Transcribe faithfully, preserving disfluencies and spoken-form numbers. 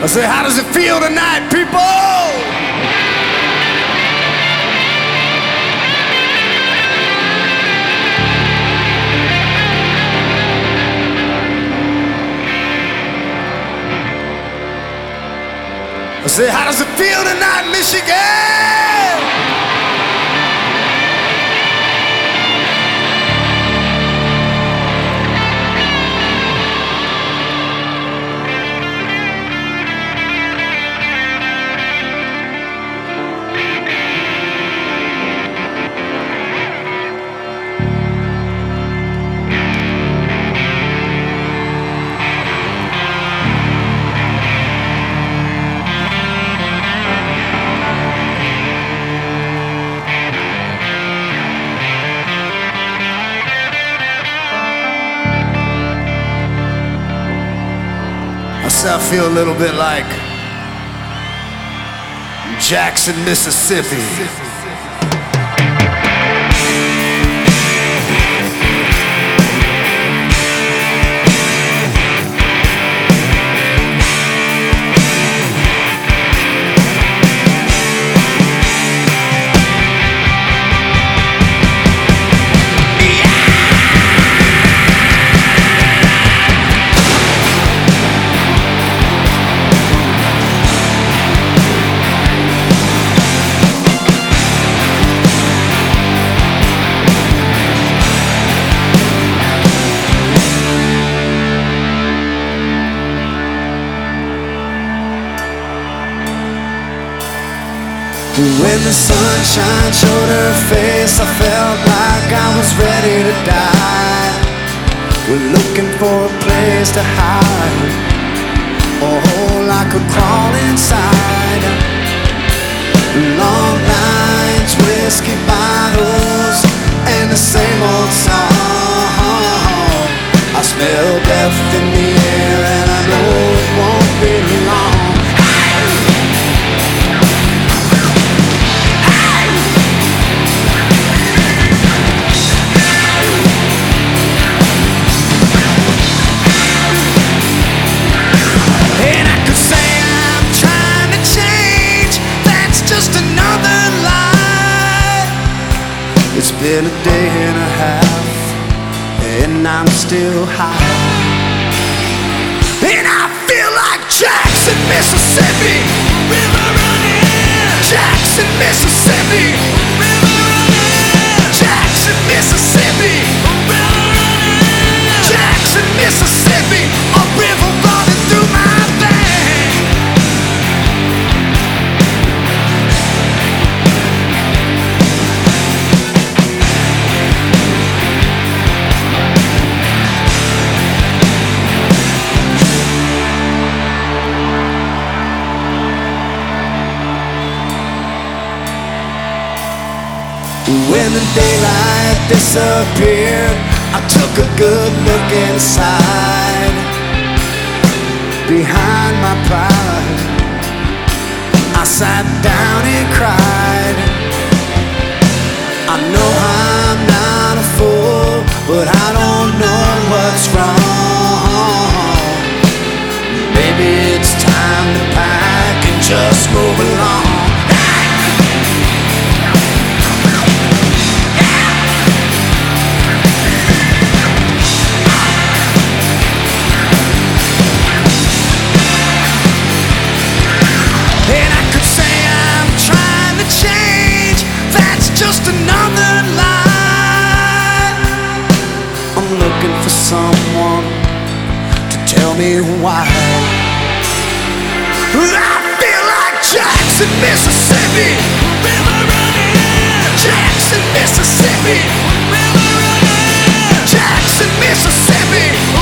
I say, how does it feel tonight, people? I say, how does it feel tonight, Michigan? I feel a little bit like Jackson, Mississippi. When the sunshine showed her face, I felt like I was ready to die. We're looking for a place to hide, a hole I could crawl inside. Long nights, whiskey bottles, and the same old song. I smell death in the air, and I know it won't be long. It's been a day and a half, and I'm still high. And I feel like Jackson, Mississippi. River running. Jackson, Mississippi. River running. Jackson, Mississippi. River running. Jackson, Mississippi. A river running through my veins. When the daylight disappeared, I took a good look inside. Behind my pride, I sat down and cried. I know I'm not a fool, but I don't know what's wrong. Maybe it's time to pack and just move along. Just another lie. I'm looking for someone to tell me why. I feel like Jackson, Mississippi. River running. Jackson, Mississippi. River running. Jackson, Mississippi.